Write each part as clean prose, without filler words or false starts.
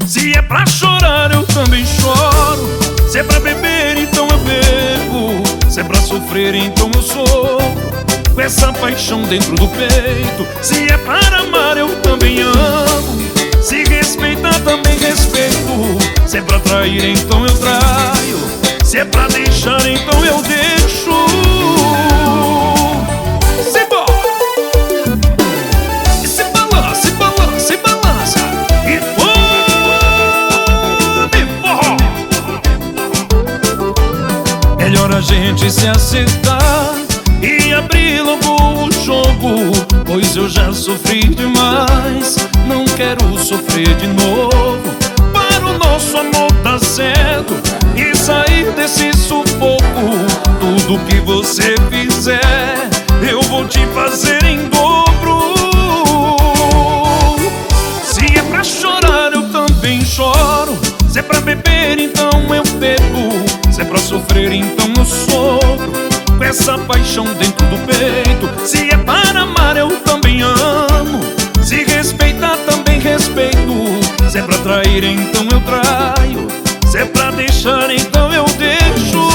Se é pra chorar eu também choro. Se é pra beber então eu bebo. Se é pra sofrer então eu sofro, com essa paixão dentro do peito. Se é para amar eu também amo. Se respeitar também respeito. Se é pra trair então eu traio. Se é pra deixar então eu deixo. Melhor a gente se acertar e abrir logo o jogo, pois eu já sofri demais, não quero sofrer de novo. Para o nosso amor dar certo e sair desse sufoco, tudo que você fizer eu vou te fazer em dobro. Se é pra chorar eu também choro. Se é pra beber então eu bebo. Se é pra sofrer então eu sofro, com essa paixão dentro do peito. Se é para amar eu também amo. Se respeitar também respeito. Se é pra trair então eu traio. Se é pra deixar então eu deixo.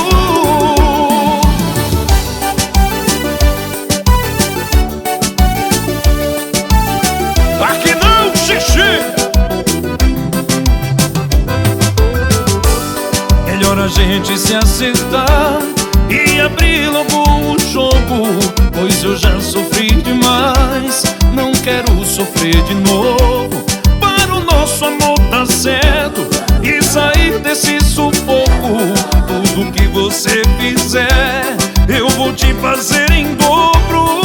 Aqui não, xixi. Melhor a gente se acertar e abrir logo o jogo, pois eu já sofri demais, não quero sofrer de novo. Para o nosso amor dar certo e sair desse sufoco, tudo que você fizer eu vou te fazer em dobro.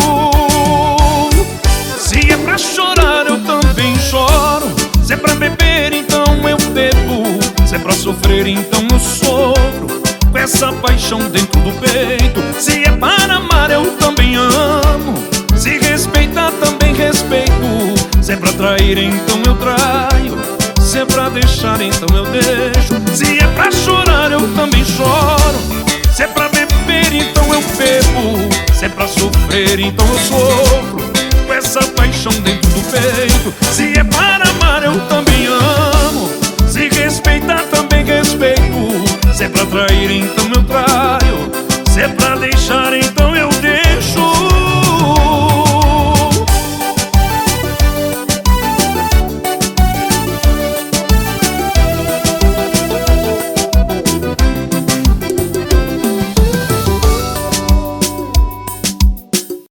Se é pra chorar eu também choro. Se é pra beber então eu bebo. Se é pra sofrer então eu sofro, com essa paixão dentro do peito. Se é para amar eu também amo. Se respeitar também respeito. Se é pra trair então eu traio. Se é pra deixar então eu deixo. Se é pra chorar eu também choro. Se é pra beber então eu bebo. Se é pra sofrer então eu sofro, com essa paixão dentro do peito. Se